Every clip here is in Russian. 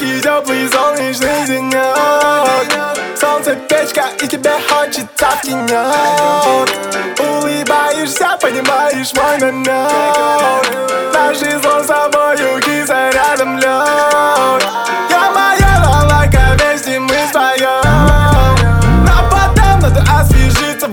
яркий, теплый, солнечный денек. Солнце, печка, и тебе хочется в тенек. Улыбаешься, понимаешь мой намек. Наши зло с собою, киса рядом лёг. Я моя лалака, вместе мы споем. Но потом надо освежиться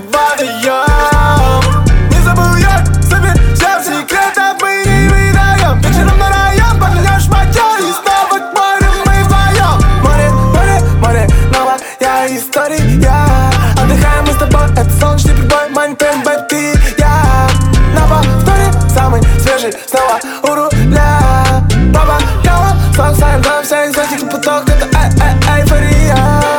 водоем. Не забывай себе, всем секретов мы не выдаем. Вечером на район поменяешь моё, и снова к морю мы вдвоем. Море, море, море, новая история. Отдыхаем мы с тобой, это солнечный прибой, Майнпен, бэби, я. На повторе, самый свежий, снова у руля. Баба, кала, славсаем, там вся экзотика, поток, это эйфория.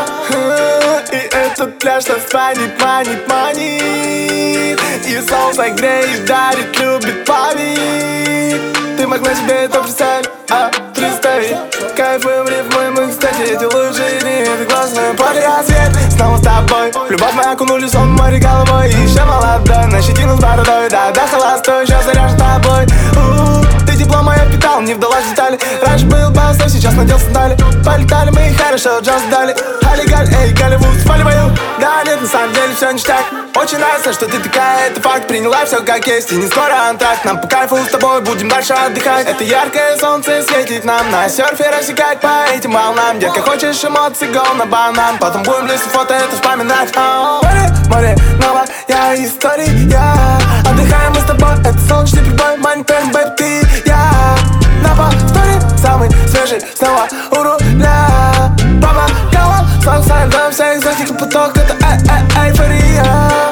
И этот пляж нас манит, манит, манит. И солнце греет, дарит, любит, плавит. Ты могла себе это представить, представить. Кайфуем, рифмуем, мы, кстати, эти лучшие дни. Это классный парень, рассвет, снова с тобой. В любовь мы окунули сон в море головой. Еще молодой, на щетину с бородой. Да, холостой, сейчас заряжен тобой. Ты тепло мое впитал, не вдалась в детали. Раньше был бастой, сейчас надел сандали. Полетали мы хорошо, джаз дали. Халигаль, эй, Голливуд, сваливаю. Да, нет, на самом деле все ништяк. Очень нравится, что ты такая, это факт. Приняла все как есть, и не скоро антракт. Нам по кайфу с тобой, будем дальше отдыхать. Это яркое солнце светит нам, на серфе рассекать по этим волнам. Детка, хочешь эмоций, гол на банан. Потом будем близко фото это вспоминать. Море, море, новая история. Отдыхаем мы с тобой, это солнечный прибой, Майнпен, бэби, я. На повторе, самый свежий, снова у руля. Баба, кала, славсаем, там вся экзотика, поток, это эйфория.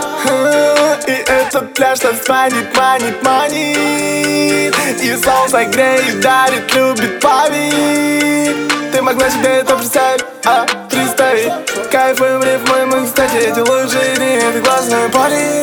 И этот пляж нас манит, манит, манит. И солнце греет, дарит, любит, плавит. Ты могла себе это представить, представить. Кайфуем, рифмуем, мы, кстати, эти лучшие дни. Это классный парень.